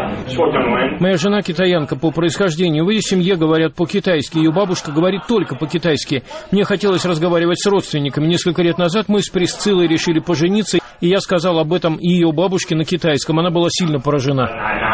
Моя жена китаянка по происхождению. В ее семье говорят по-китайски. Ее бабушка говорит только по-китайски. Мне хотелось разговаривать с родственниками. Несколько лет назад мы с Присциллой решили пожениться, и я сказал об этом и ее бабушке на китайском. Она была сильно поражена.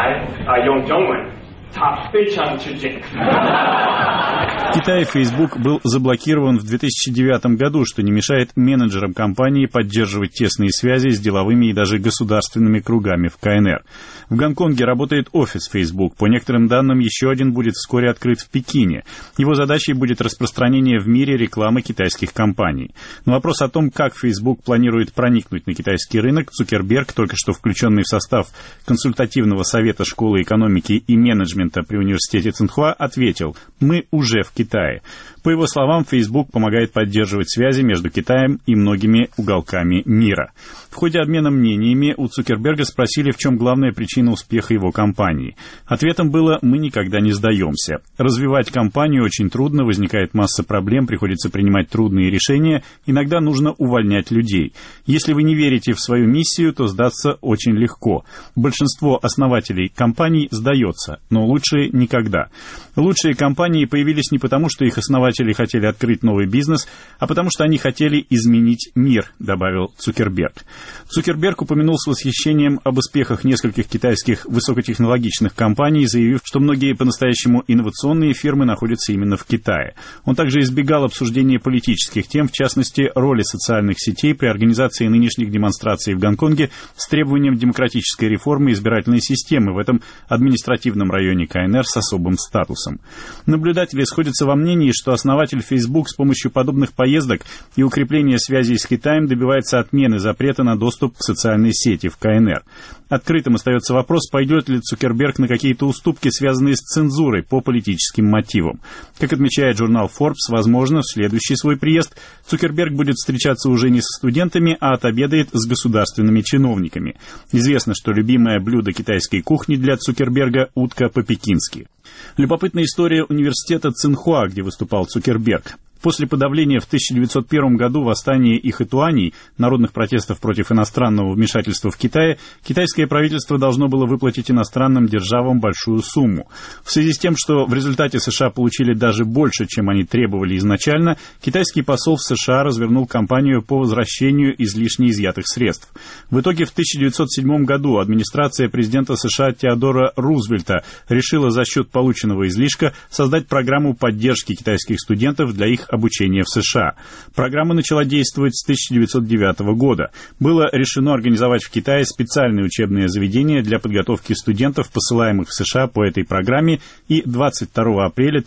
В Китае Facebook был заблокирован в 2009 году, что не мешает менеджерам компании поддерживать тесные связи с деловыми и даже государственными кругами в КНР. В Гонконге работает офис Facebook. По некоторым данным, еще один будет вскоре открыт в Пекине. Его задачей будет распространение в мире рекламы китайских компаний. На вопрос о том, как Facebook планирует проникнуть на китайский рынок, Цукерберг, только что включенный в состав консультативного совета школы экономики и менеджмента при университете Цинхуа, ответил: «Мы уже в Китае». По его словам, Facebook помогает поддерживать связи между Китаем и многими уголками мира. В ходе обмена мнениями у Цукерберга спросили, в чем главная причина успеха его компании. Ответом было: «Мы никогда не сдаемся. Развивать компанию очень трудно, возникает масса проблем, приходится принимать трудные решения, иногда нужно увольнять людей. Если вы не верите в свою миссию, то сдаться очень легко. Большинство основателей компаний сдается, но лучшие никогда. Лучшие компании появились не потому, что их основатели хотели открыть новый бизнес, а потому что они хотели изменить мир», добавил Цукерберг. Цукерберг упомянул с восхищением об успехах нескольких китайских высокотехнологичных компаний, заявив, что многие по-настоящему инновационные фирмы находятся именно в Китае. Он также избегал обсуждения политических тем, в частности, роли социальных сетей при организации нынешних демонстраций в Гонконге с требованием демократической реформы избирательной системы в этом административном районе КНР с особым статусом. Наблюдатели сходятся во мнении, что основатель Facebook с помощью подобных поездок и укрепления связей с Китаем добивается отмены запрета на доступ к социальной сети в КНР. Открытым остается вопрос, пойдет ли Цукерберг на какие-то уступки, связанные с цензурой по политическим мотивам. Как отмечает журнал Forbes, возможно, в следующий свой приезд Цукерберг будет встречаться уже не со студентами, а отобедает с государственными чиновниками. Известно, что любимое блюдо китайской кухни для Цукерберга – утка по-пекински. Любопытная история университета Цинхуа, где выступал Цукерберг. После подавления в 1901 году восстания ихэтуаней, народных протестов против иностранного вмешательства в Китае, китайское правительство должно было выплатить иностранным державам большую сумму. В связи с тем, что в результате США получили даже больше, чем они требовали изначально, китайский посол в США развернул кампанию по возвращению излишне изъятых средств. В итоге в 1907 году администрация президента США Теодора Рузвельта решила за счет полученного излишка создать программу поддержки китайских студентов для их обучения в США. Программа начала действовать с 1909 года. Было решено организовать в Китае специальные учебные заведения для подготовки студентов, посылаемых в США по этой программе, и 22 апреля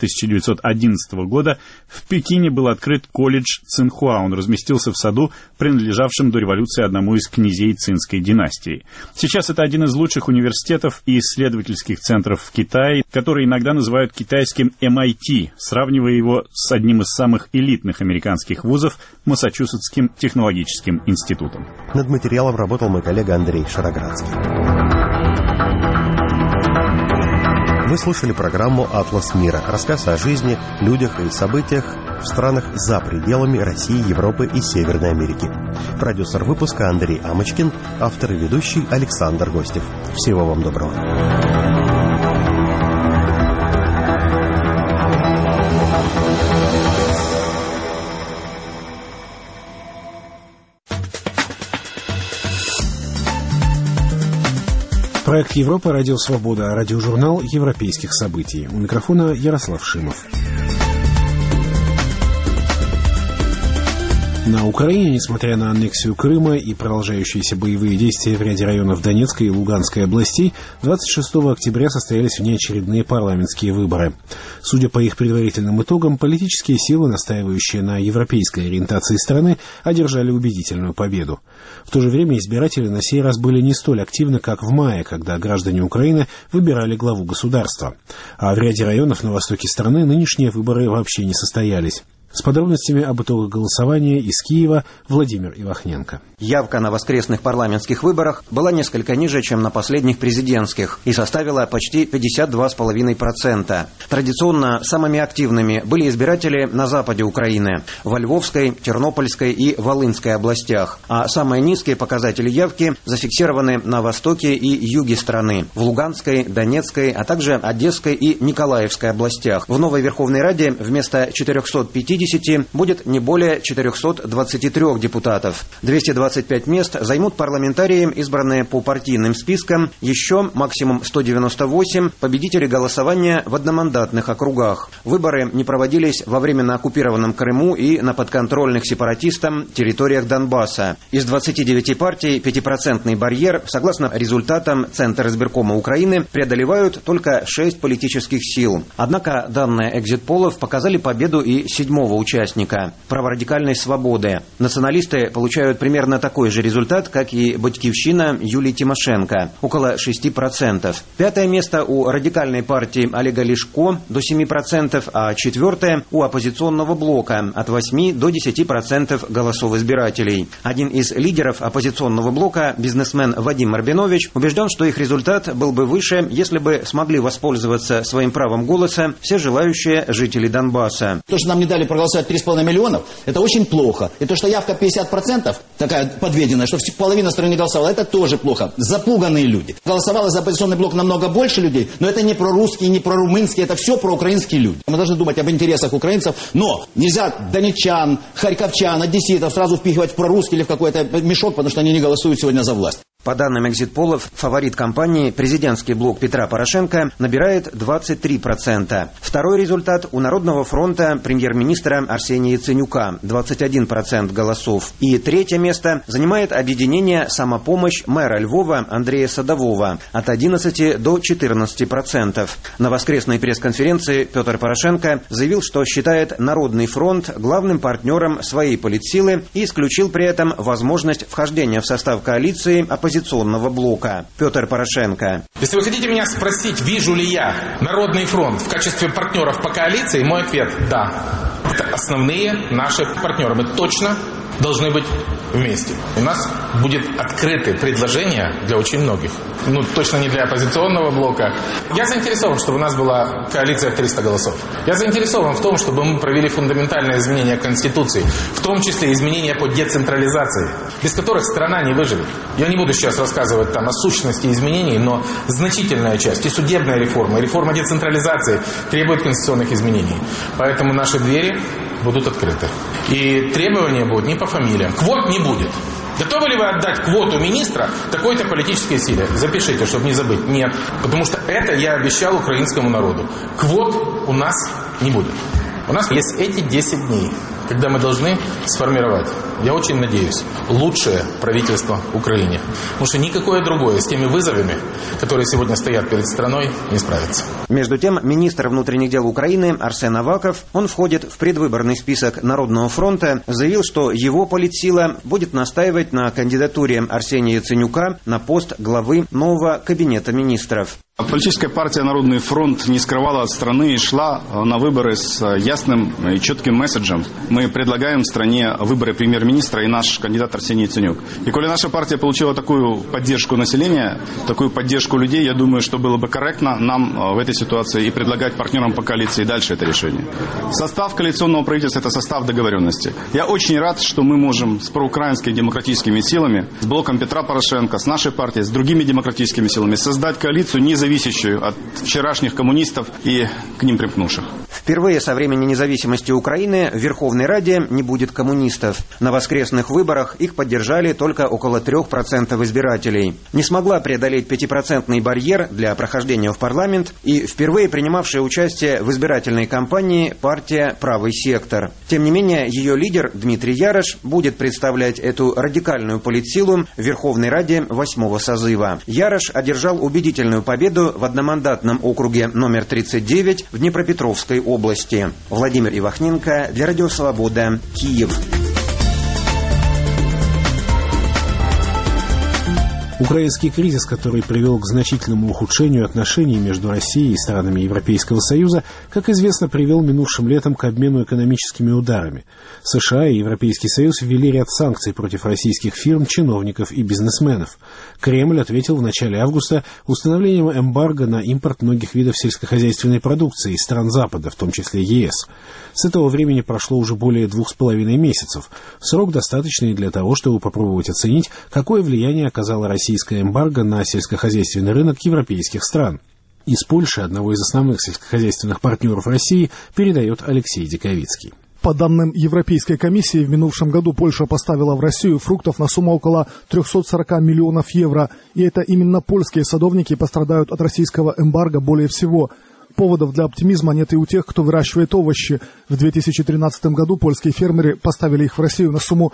1911 года в Пекине был открыт колледж Цинхуа. Он разместился в саду, принадлежавшем до революции одному из князей Цинской династии. Сейчас это один из лучших университетов и исследовательских центров в Китае, который иногда называют китайским MIT, сравнивая его с одним из самых элитных американских вузов — Массачусетским технологическим институтом. Над материалом работал мой коллега Андрей Шароградский. Вы слушали программу «Атлас мира». Рассказ о жизни, людях и событиях в странах за пределами России, Европы и Северной Америки. Продюсер выпуска Андрей Амочкин, автор и ведущий Александр Гостев. Всего вам доброго. Проект «Европа. Радио Свобода». Радиожурнал европейских событий. У микрофона Ярослав Шимов. На Украине, несмотря на аннексию Крыма и продолжающиеся боевые действия в ряде районов Донецкой и Луганской областей, 26 октября состоялись внеочередные парламентские выборы. Судя по их предварительным итогам, политические силы, настаивающие на европейской ориентации страны, одержали убедительную победу. В то же время избиратели на сей раз были не столь активны, как в мае, когда граждане Украины выбирали главу государства. А в ряде районов на востоке страны нынешние выборы вообще не состоялись. С подробностями об итогах голосования из Киева Владимир Ивахненко. Явка на воскресных парламентских выборах была несколько ниже, чем на последних президентских, и составила почти 52,5%. Традиционно самыми активными были избиратели на западе Украины, во Львовской, Тернопольской и Волынской областях, а самые низкие показатели явки зафиксированы на востоке и юге страны, в Луганской, Донецкой, а также Одесской и Николаевской областях. В новой Верховной Раде вместо 450 будет не более 423 депутатов. 225 мест займут парламентарии, избранные по партийным спискам, еще максимум 198 победители голосования в одномандатных округах. Выборы не проводились во временно оккупированном Крыму и на подконтрольных сепаратистам территориях Донбасса. Из 29 партий 5% барьер, согласно результатам Центра избиркома Украины, преодолевают только 6 политических сил. Однако данные экзит-полов показали победу и седьмого участника – праворадикальной «Свободы». Националисты получают примерно такой же результат, как и «Батькивщина» Юлии Тимошенко – около 6%. Пятое место у радикальной партии Олега Ляшко до 7%, а четвертое у оппозиционного блока от 8 до 10% голосов избирателей. Один из лидеров оппозиционного блока, бизнесмен Вадим Марбинович, убежден, что их результат был бы выше, если бы смогли воспользоваться своим правом голоса все желающие жители Донбасса. То, что нам не дали проголосовать 3,5 миллионов, это очень плохо. И то, что явка 50%, такая подведенная, что половина страны не голосовала, это тоже плохо. Запуганные люди. Голосовало за оппозиционный блок намного больше людей, но это не прорусские, не прорумынские, это все проукраинские люди. Мы должны думать об интересах украинцев, но нельзя донечан, харьковчан, одесситов сразу впихивать в прорусский или в какой-то мешок, потому что они не голосуют сегодня за власть. По данным экзит-полов, фаворит кампании, президентский блок Петра Порошенко, набирает 23%. Второй результат у Народного фронта премьер-министра Арсения Яценюка – 21% голосов. И третье место занимает объединение «Самопомощь» мэра Львова Андрея Садового – от 11 до 14%. На воскресной пресс-конференции Петр Порошенко заявил, что считает Народный фронт главным партнером своей политсилы и исключил при этом возможность вхождения в состав коалиции оппозиционного блока. Петр Порошенко. Если вы хотите меня спросить, вижу ли я Народный фронт в качестве партнеров по коалиции, мой ответ – да. Это основные наши партнеры. Мы точно должны быть вместе. У нас будет открыты предложения для очень многих. Точно не для оппозиционного блока. Я заинтересован, чтобы у нас была коалиция в 300 голосов. Я заинтересован в том, чтобы мы провели фундаментальные изменения Конституции, в том числе изменения по децентрализации, без которых страна не выживет. Я не буду сейчас рассказывать о сущности изменений, но значительная часть, и судебная реформа, и реформа децентрализации требует конституционных изменений. Поэтому наши двери будут открыты. И требования будут не по фамилиям. Квот не будет. Готовы ли вы отдать квоту министра такой-то политической силе? Запишите, чтобы не забыть. Нет. Потому что это я обещал украинскому народу. Квот у нас не будет. У нас есть эти 10 дней, когда мы должны сформировать, я очень надеюсь, лучшее правительство Украине. Потому что никакое другое с теми вызовами, которые сегодня стоят перед страной, не справится. Между тем, министр внутренних дел Украины Арсен Аваков, он входит в предвыборный список Народного фронта, заявил, что его политсила будет настаивать на кандидатуре Арсения Яценюка на пост главы нового кабинета министров. Политическая партия «Народный фронт» не скрывала от страны и шла на выборы с ясным и четким месседжем. Мы предлагаем стране выборы премьер-министра и наш кандидат Арсений Яценюк. И коли наша партия получила такую поддержку населения, такую поддержку людей, я думаю, что было бы корректно нам в этой ситуации и предлагать партнерам по коалиции дальше это решение. Состав коалиционного правительства – это состав договоренности. Я очень рад, что мы можем с проукраинскими демократическими силами, с блоком Петра Порошенко, с нашей партией, с другими демократическими силами создать коалицию, независимую от вчерашних коммунистов и к ним примкнувших. Впервые со времени независимости Украины в Верховной Раде не будет коммунистов. На воскресных выборах их поддержали только около 3% избирателей. Не смогла преодолеть 5% барьер для прохождения в парламент и впервые принимавшая участие в избирательной кампании партия «Правый сектор». Тем не менее, ее лидер Дмитрий Ярош будет представлять эту радикальную политсилу в Верховной Раде 8-го созыва. Ярош одержал убедительную победу в одномандатном округе номер 39 в Днепропетровской области. Владимир Ивахненко для Радио Свобода, Киев. Украинский кризис, который привел к значительному ухудшению отношений между Россией и странами Европейского Союза, как известно, привел минувшим летом к обмену экономическими ударами. США и Европейский Союз ввели ряд санкций против российских фирм, чиновников и бизнесменов. Кремль ответил в начале августа установлением эмбарго на импорт многих видов сельскохозяйственной продукции из стран Запада, в том числе ЕС. С этого времени прошло уже более 2,5 месяцев. Срок достаточный для того, чтобы попробовать оценить, какое влияние оказала российская эмбарго на сельскохозяйственный рынок европейских стран. Из Польши, одного из основных сельскохозяйственных партнеров России, передает Алексей Диковицкий. По данным Европейской комиссии, в минувшем году Польша поставила в Россию фруктов на сумму около 340 миллионов евро. И это именно польские садовники пострадают от российского эмбарго более всего. Поводов для оптимизма нет и у тех, кто выращивает овощи. В 2013 году польские фермеры поставили их в Россию на сумму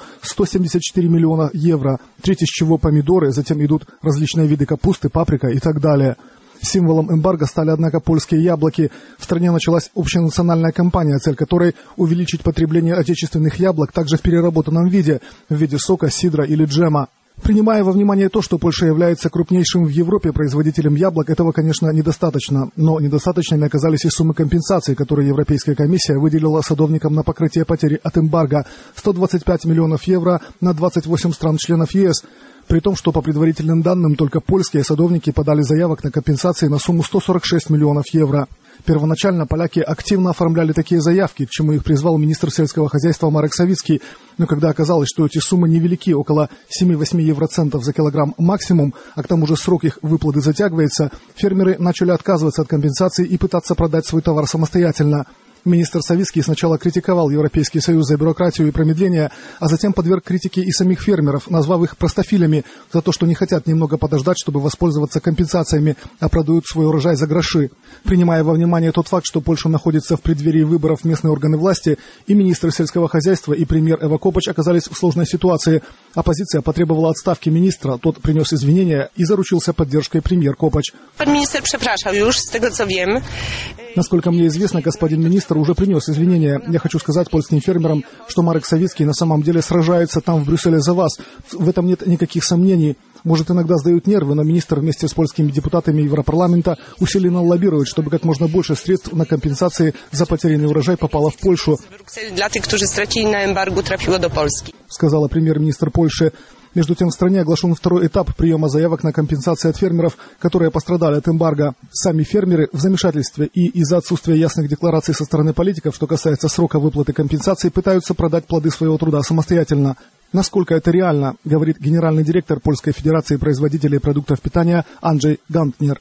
174 миллиона евро, треть из чего помидоры, затем идут различные виды капусты, паприка и так далее. Символом эмбарго стали, однако, польские яблоки. В стране началась общенациональная кампания, цель которой – увеличить потребление отечественных яблок также в переработанном виде, в виде сока, сидра или джема. Принимая во внимание то, что Польша является крупнейшим в Европе производителем яблок, этого, конечно, недостаточно. Но недостаточными оказались и суммы компенсации, которые Европейская комиссия выделила садовникам на покрытие потери от эмбарго – 125 миллионов евро на 28 стран-членов ЕС. При том, что по предварительным данным только польские садовники подали заявок на компенсации на сумму 146 миллионов евро. Первоначально поляки активно оформляли такие заявки, к чему их призвал министр сельского хозяйства Марек Савицкий. Но когда оказалось, что эти суммы невелики, около 7-8 евроцентов за килограмм максимум, а к тому же срок их выплаты затягивается, фермеры начали отказываться от компенсаций и пытаться продать свой товар самостоятельно. Министр Савицкий сначала критиковал Европейский Союз за бюрократию и промедление, а затем подверг критике и самих фермеров, назвав их простофилями за то, что не хотят немного подождать, чтобы воспользоваться компенсациями, а продают свой урожай за гроши. Принимая во внимание тот факт, что Польша находится в преддверии выборов в местные органы власти, и министр сельского хозяйства, и премьер Эва Копач оказались в сложной ситуации. Оппозиция потребовала отставки министра, тот принес извинения и заручился поддержкой премьер Копач. Министр przepraszał już, z tego co wiem. Насколько мне известно, господин министр уже принес извинения. Я хочу сказать польским фермерам, что Марек Савицкий на самом деле сражается там, в Брюсселе, за вас. В этом нет никаких сомнений. Может, иногда сдают нервы, но министр вместе с польскими депутатами Европарламента усиленно лоббирует, чтобы как можно больше средств на компенсации за потерянный урожай попало в Польшу. Для тех, кто stracili na embargu, trafiło do Polski. Сказала премьер-министр Польши. Между тем в стране оглашен второй этап приема заявок на компенсации от фермеров, которые пострадали от эмбарго. Сами фермеры в замешательстве и из-за отсутствия ясных деклараций со стороны политиков, что касается срока выплаты компенсаций, пытаются продать плоды своего труда самостоятельно. Насколько это реально, говорит генеральный директор Польской Федерации производителей продуктов питания Анджей Гантнер.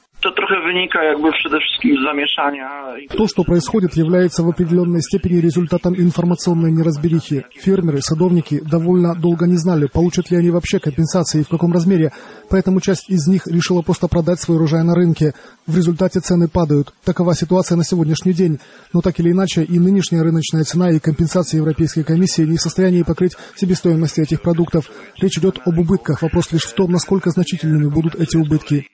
То, что происходит, является в определенной степени результатом информационной неразберихи. Фермеры, садовники довольно долго не знали, получат ли они вообще компенсации и в каком размере, поэтому часть из них решила просто продать свой урожай на рынке. В результате цены падают. Такова ситуация на сегодняшний день. Но так или иначе, и нынешняя рыночная цена, и компенсации Европейской комиссии не в состоянии покрыть себестоимость этих продуктов. Речь идет об убытках. Вопрос лишь в том, насколько значительными будут эти убытки.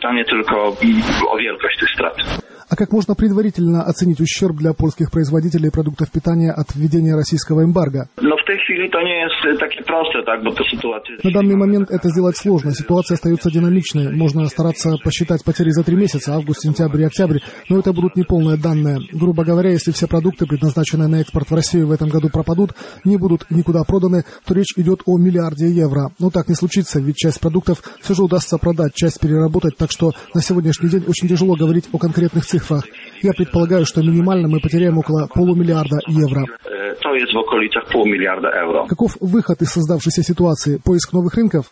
А как можно предварительно оценить ущерб для польских производителей продуктов питания от введения российского эмбарго? На данный момент это сделать сложно. Ситуация остается динамичной. Можно стараться посчитать потери за 3 месяца, август, сентябрь и октябрь, но это будут неполные данные. Грубо говоря, если все продукты, предназначенные на экспорт в Россию в этом году пропадут, не будут никуда проданы, то речь идет о миллиарде евро. Но так не случится, ведь часть продуктов все же удастся продать, часть переработать, так что на сегодняшний день очень тяжело говорить о конкретных цифрах. Я предполагаю, что минимально мы потеряем около полумиллиарда евро. Каков выход из создавшейся ситуации? Поиск новых рынков?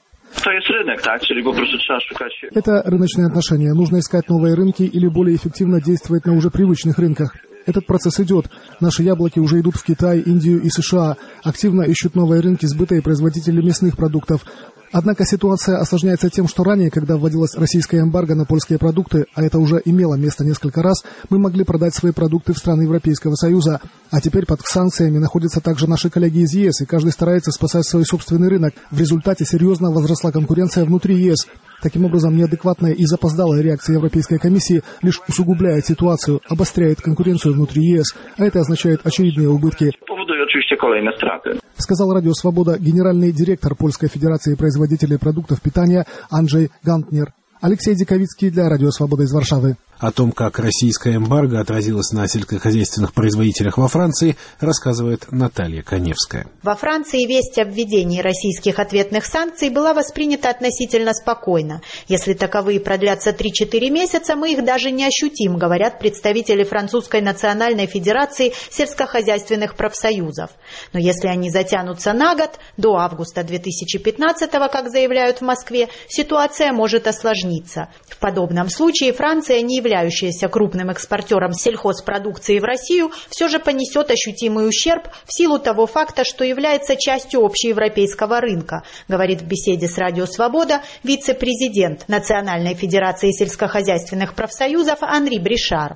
Это рыночные отношения. Нужно искать новые рынки или более эффективно действовать на уже привычных рынках. Этот процесс идет. Наши яблоки уже идут в Китай, Индию и США. Активно ищут новые рынки сбыта и производители мясных продуктов. Однако ситуация осложняется тем, что ранее, когда вводилась российская эмбарго на польские продукты, а это уже имело место несколько раз, мы могли продать свои продукты в страны Европейского Союза. А теперь под санкциями находятся также наши коллеги из ЕС, и каждый старается спасать свой собственный рынок. В результате серьезно возросла конкуренция внутри ЕС. Таким образом, неадекватная и запоздалая реакция Европейской комиссии лишь усугубляет ситуацию, обостряет конкуренцию внутри ЕС, а это означает очевидные убытки. Сказал Радио Свобода генеральный директор Польской Федерации производителей продуктов питания Анджей Гантнер. Алексей Диковицкий для Радио Свобода из Варшавы. О том, как российская эмбарго отразилось на сельскохозяйственных производителях во Франции, рассказывает Наталья Коневская. Во Франции весть о введении российских ответных санкций была воспринята относительно спокойно. Если таковые продлятся 3-4 месяца, мы их даже не ощутим, говорят представители Французской национальной федерации сельскохозяйственных профсоюзов. Но если они затянутся на год, до августа 2015-го, как заявляют в Москве, ситуация может осложниться. В подобном случае Франция, не являющаяся крупным экспортером сельхозпродукции в Россию, все же понесет ощутимый ущерб в силу того факта, что является частью общеевропейского рынка, говорит в беседе с Радио Свобода вице-президент Национальной федерации сельскохозяйственных профсоюзов Анри Бришар.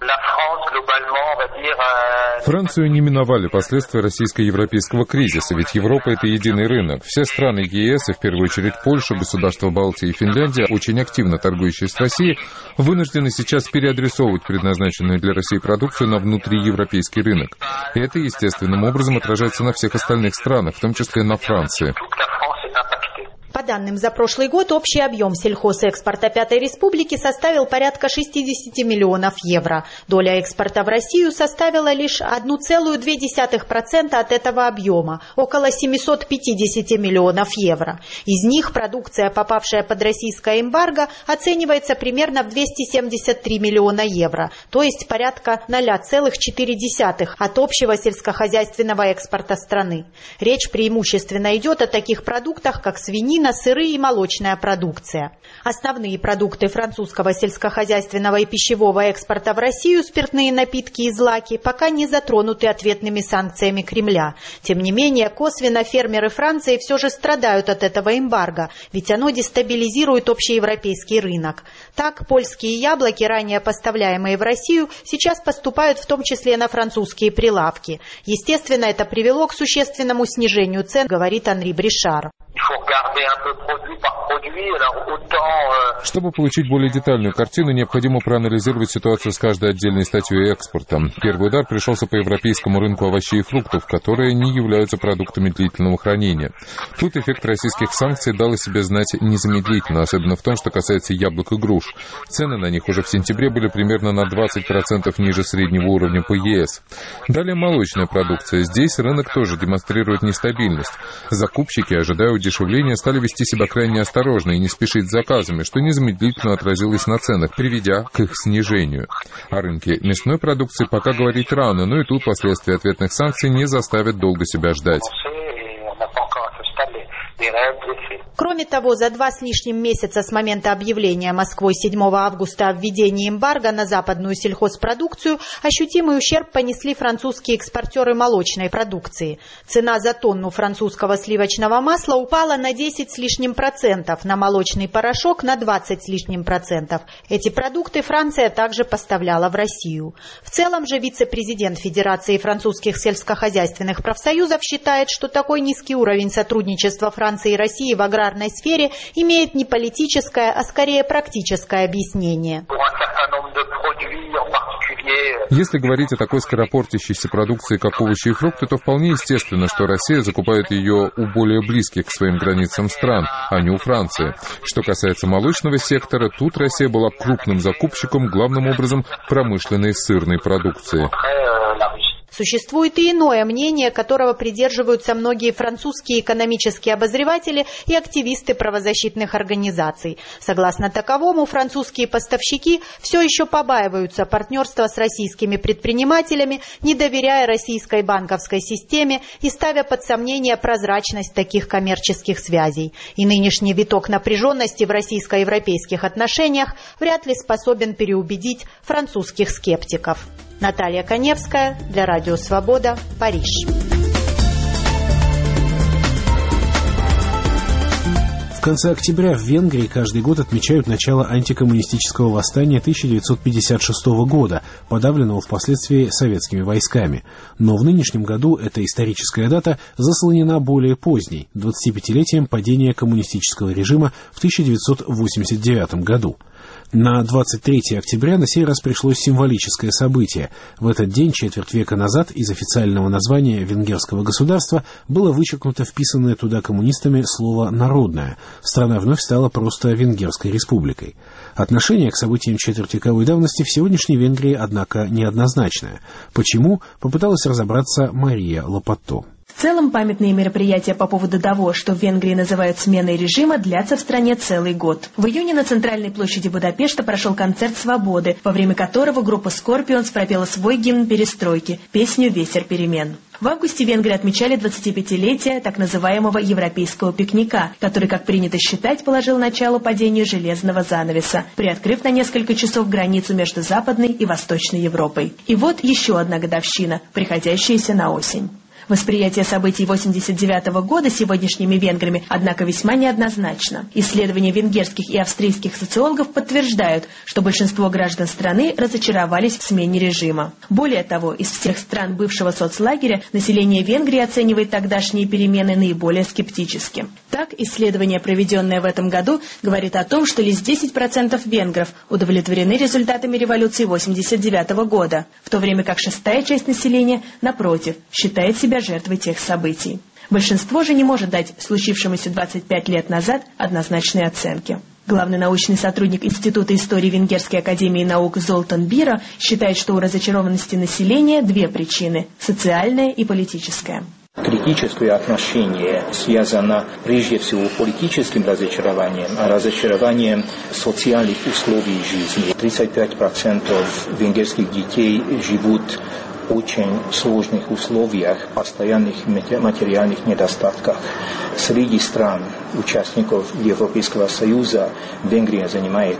Францию не миновали последствия российско-европейского кризиса, ведь Европа – это единый рынок. Все страны ЕС, и в первую очередь Польша, государства Балтии и Финляндия, очень активно торгующие с Россией, вынуждены сейчас переадресовывать предназначенную для России продукцию на внутриевропейский рынок. И это естественным образом отражается на всех остальных странах, в том числе на Франции. По данным за прошлый год, общий объем сельхозэкспорта Пятой Республики составил порядка 60 миллионов евро. Доля экспорта в Россию составила лишь 1,2% от этого объема, около 750 миллионов евро. Из них продукция, попавшая под российское эмбарго, оценивается примерно в 273 миллиона евро, то есть порядка 0,4% от общего сельскохозяйственного экспорта страны. Речь преимущественно идет о таких продуктах, как свинина, сыры и молочная продукция. Основные продукты французского сельскохозяйственного и пищевого экспорта в Россию, спиртные напитки и злаки, пока не затронуты ответными санкциями Кремля. Тем не менее, косвенно фермеры Франции все же страдают от этого эмбарго, ведь оно дестабилизирует общеевропейский рынок. Так, польские яблоки, ранее поставляемые в Россию, сейчас поступают в том числе на французские прилавки. Естественно, это привело к существенному снижению цен, говорит Анри Бришар. Чтобы получить более детальную картину, необходимо проанализировать ситуацию с каждой отдельной статьей экспорта. Первый удар пришелся по европейскому рынку овощей и фруктов, которые не являются продуктами длительного хранения. Тут эффект российских санкций дал о себе знать незамедлительно, особенно в том, что касается яблок и груш. Цены на них уже в сентябре были примерно на 20% ниже среднего уровня по ЕС. Далее молочная продукция. Здесь рынок тоже демонстрирует нестабильность. Закупщики, ожидая удешевления, стали вести себя крайне осторожно и не спешить с заказами, что незамедлительно отразилось на ценах, приведя к их снижению. О рынке мясной продукции пока говорить рано, но и тут последствия ответных санкций не заставят долго себя ждать. Кроме того, за 2 с лишним месяца с момента объявления Москвой 7 августа о введении эмбарго на западную сельхозпродукцию ощутимый ущерб понесли французские экспортеры молочной продукции. Цена за тонну французского сливочного масла упала на 10 с лишним процентов, на молочный порошок на 20 с лишним процентов. Эти продукты Франция также поставляла в Россию. В целом же вице-президент Федерации французских сельскохозяйственных профсоюзов считает, что такой низкий уровень сотрудничества Франции и России в аграрной сфере имеет не политическое, а скорее практическое объяснение. Если говорить о такой скоропортящейся продукции, как овощи и фрукты, то вполне естественно, что Россия закупает ее у более близких к своим границам стран, а не у Франции. Что касается молочного сектора, тут Россия была крупным закупщиком, главным образом, промышленной сырной продукции. Существует и иное мнение, которого придерживаются многие французские экономические обозреватели и активисты правозащитных организаций. Согласно таковому, французские поставщики все еще побаиваются партнерства с российскими предпринимателями, не доверяя российской банковской системе и ставя под сомнение прозрачность таких коммерческих связей. И нынешний виток напряженности в российско-европейских отношениях вряд ли способен переубедить французских скептиков. Наталья Коневская для Радио Свобода, Париж. В конце октября в Венгрии каждый год отмечают начало антикоммунистического восстания 1956 года, подавленного впоследствии советскими войсками. Но в нынешнем году эта историческая дата заслонена более поздней, 25-летием падения коммунистического режима в 1989 году. На 23 октября на сей раз пришлось символическое событие. В этот день, четверть века назад, из официального названия венгерского государства было вычеркнуто вписанное туда коммунистами слово «народное». Страна вновь стала просто Венгерской республикой. Отношение к событиям четвертьвековой давности в сегодняшней Венгрии, однако, неоднозначное. Почему? Попыталась разобраться Мария Лопатто. В целом, памятные мероприятия по поводу того, что в Венгрии называют сменой режима, длятся в стране целый год. В июне на центральной площади Будапешта прошел концерт «Свободы», во время которого группа «Скорпионс» пропела свой гимн перестройки – песню «Ветер перемен». В августе Венгрии отмечали 25-летие так называемого европейского пикника, который, как принято считать, положил начало падению железного занавеса, приоткрыв на несколько часов границу между Западной и Восточной Европой. И вот еще одна годовщина, приходящаяся на осень. Восприятие событий 1989 года сегодняшними венграми, однако, весьма неоднозначно. Исследования венгерских и австрийских социологов подтверждают, что большинство граждан страны разочаровались в смене режима. Более того, из всех стран бывшего соцлагеря население Венгрии оценивает тогдашние перемены наиболее скептически. Так, исследование, проведенное в этом году, говорит о том, что лишь 10% венгров удовлетворены результатами революции 1989 года, в то время как шестая часть населения, напротив, считает себя жертвой тех событий. Большинство же не может дать случившемуся 25 лет назад однозначной оценки. Главный научный сотрудник Института истории Венгерской академии наук Золтан Биро считает, что у разочарованности населения две причины – социальная и политическая. Критическое отношение связано прежде всего с политическим разочарованием, а разочарованием социальных условий жизни. 35% венгерских детей живут в очень сложных условиях, постоянных материальных недостатках. Среди стран, участников Европейского Союза, Венгрия занимает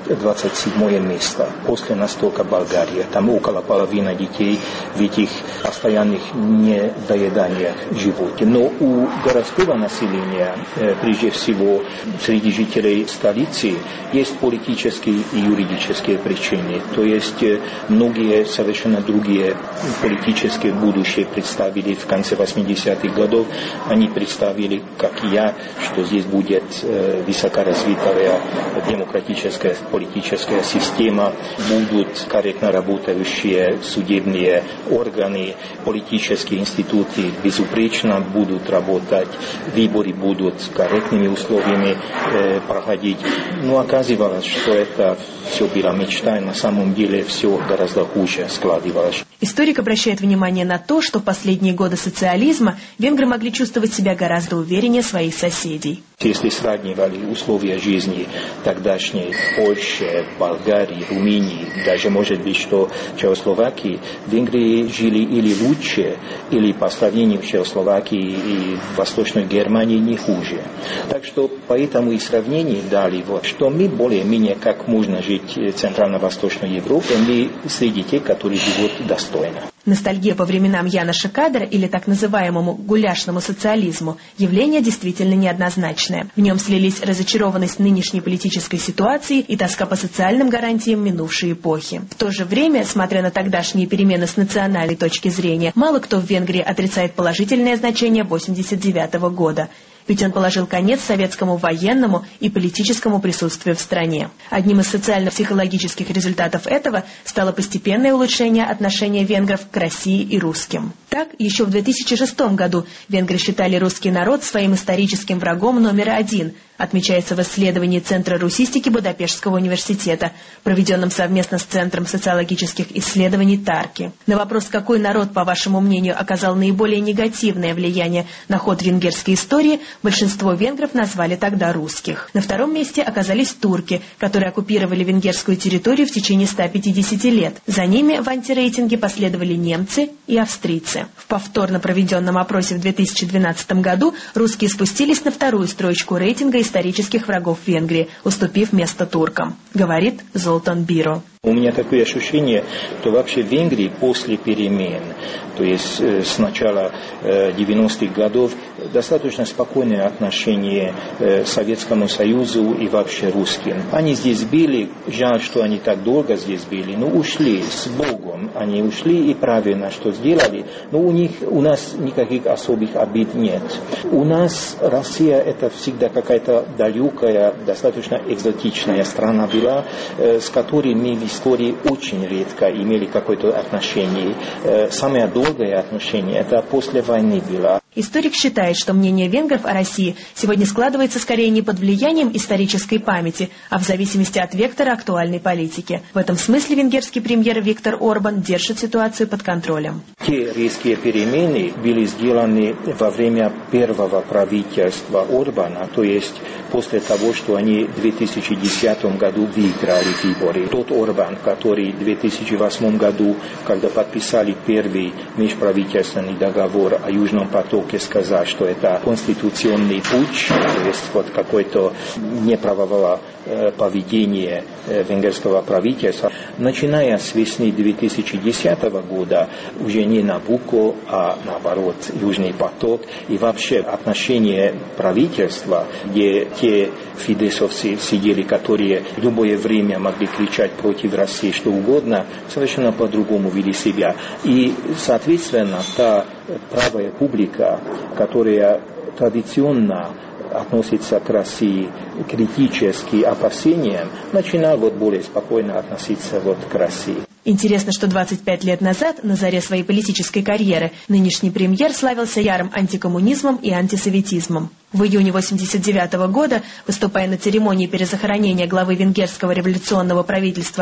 27 место. После нас только Болгария. Там около половины детей в этих постоянных недоеданиях живут. Но у городского населения, прежде всего среди жителей столицы, есть политические и юридические причины. То есть многие совершенно другие политические будущее представили в конце 80-х годов. Они представили, как я, что здесь будет высокоразвитая демократическая политическая система, будут корректно работающие судебные органы, политические институты безупречно будут работать, выборы будут корректными условиями проходить. Но оказывалось, что это все была мечта, и на самом деле все гораздо хуже складывалось. Историк обращает внимание на то, что в последние годы социализма венгры могли чувствовать себя гораздо увереннее своих соседей. Если сравнивали условия жизни тогдашней Польши, Болгарии, Румынии, даже может быть, что в Чехословакии, в Венгрии жили или лучше, или по сравнению с Чехословакией и Восточной Германией не хуже. Так что поэтому и сравнение дали, что мы более-менее как можно жить в Центрально-Восточной Европе, мы среди тех, которые живут достойно. Ностальгия по временам Яноша Кадра или так называемому гуляшному социализму – явление действительно неоднозначное. В нем слились разочарованность нынешней политической ситуации и тоска по социальным гарантиям минувшей эпохи. В то же время, смотря на тогдашние перемены с национальной точки зрения, мало кто в Венгрии отрицает положительное значение 1989 года. Ведь он положил конец советскому военному и политическому присутствию в стране. Одним из социально-психологических результатов этого стало постепенное улучшение отношения венгров к России и русским. Так, еще в 2006 году венгры считали русский народ своим историческим врагом номер один, отмечается в исследовании Центра русистики Будапештского университета, проведенном совместно с Центром социологических исследований Тарки. На вопрос, какой народ, по вашему мнению, оказал наиболее негативное влияние на ход венгерской истории, большинство венгров назвали тогда русских. На втором месте оказались турки, которые оккупировали венгерскую территорию в течение 150 лет. За ними в антирейтинге последовали немцы и австрийцы. В повторно проведенном опросе в 2012 году русские спустились на вторую строчку рейтинга исторических врагов Венгрии, уступив место туркам, говорит Золтан Биро. У меня такое ощущение, что вообще в Венгрии после перемен, то есть с начала 90-х годов, достаточно спокойное отношение к Советскому Союзу и вообще русским. Они здесь были, жаль, что они так долго здесь были, но ушли с Богом. Они ушли и правильно, что сделали, но у нас никаких особых обид нет. У нас Россия это всегда какая-то далекая, достаточно экзотичная страна была, с которой мы в истории очень редко имели какое-то отношение. Самое долгое отношение это после войны было. Историк считает, что мнение венгров о России сегодня складывается скорее не под влиянием исторической памяти, а в зависимости от вектора актуальной политики. В этом смысле венгерский премьер Виктор Орбан держит ситуацию под контролем. Те резкие перемены были сделаны во время первого правительства Орбана, то есть после того, что они в 2010 году выиграли выборы. Тот Орбан, который в 2008 году, когда подписали первый межправительственный договор о Южном потоке, сказал, что это конституционный путь, то есть вот какое-то неправовое поведение венгерского правительства. Начиная с весны 2010 года уже не Набуко, а наоборот Южный поток и вообще отношение правительства, где те фидесовцы сидели, которые в любое время могли кричать против России что угодно, совершенно по-другому вели себя. И, соответственно, та правая публика, которая традиционно относится к России критически опасениям, начинала более спокойно относиться к России. Интересно, что 25 лет назад, на заре своей политической карьеры, нынешний премьер славился ярым антикоммунизмом и антисоветизмом. В июне 1989 года, выступая на церемонии перезахоронения главы венгерского революционного правительства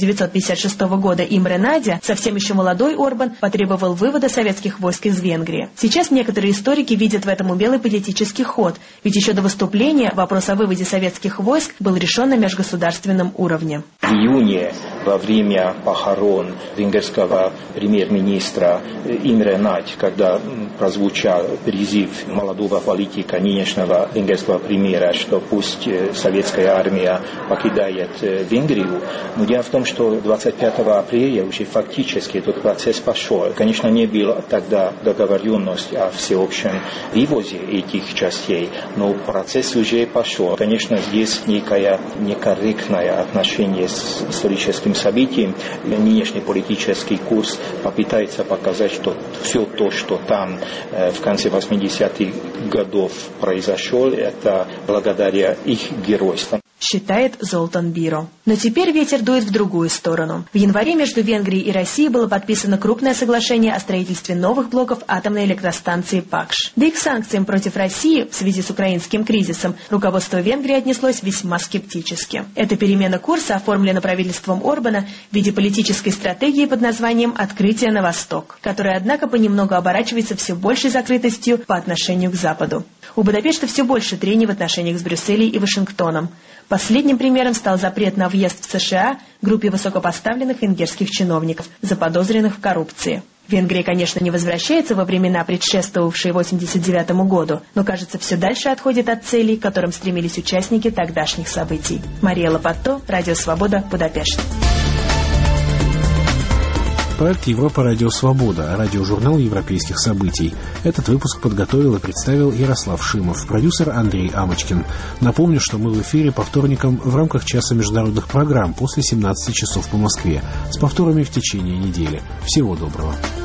1956 года Имре Надя, совсем еще молодой Орбан потребовал вывода советских войск из Венгрии. Сейчас некоторые историки видят в этом умелый политический ход, ведь еще до выступления вопрос о выводе советских войск был решен на межгосударственном уровне. В июне, во время похорон венгерского премьер-министра Имре Надь, когда прозвучал призыв молодого политика, нынешнего венгерского премьера, что пусть советская армия покидает Венгрию. Но дело в том, что 25 апреля уже фактически этот процесс пошел. Конечно, не было тогда договоренности о всеобщем вывозе этих частей, но процесс уже пошел. Конечно, здесь некое некорректное отношение с историческим событием. Нынешний политический курс попытается показать, что все то, что там в конце 80-х годов произошел, это благодаря их геройству. Считает Золтан Биро. Но теперь ветер дует в другую сторону. В январе между Венгрией и Россией было подписано крупное соглашение о строительстве новых блоков атомной электростанции Пакш. Да и к санкциям против России в связи с украинским кризисом руководство Венгрии отнеслось весьма скептически. Эта перемена курса оформлена правительством Орбана в виде политической стратегии под названием «Открытие на восток», которая, однако, понемногу оборачивается все большей закрытостью по отношению к Западу. У Будапешта все больше трений в отношениях с Брюсселем и Вашингтоном. Последним примером стал запрет на въезд в США группе высокопоставленных венгерских чиновников, заподозренных в коррупции. Венгрия, конечно, не возвращается во времена, предшествовавшие 1989 году, но, кажется, все дальше отходит от целей, к которым стремились участники тогдашних событий. Мария Лопатто, Радио Свобода, Будапешт. Проект «Европа. Радио Свобода», радиожурнал европейских событий. Этот выпуск подготовил и представил Ярослав Шимов, продюсер Андрей Амочкин. Напомню, что мы в эфире по вторникам в рамках часа международных программ после 17 часов по Москве, с повторами в течение недели. Всего доброго.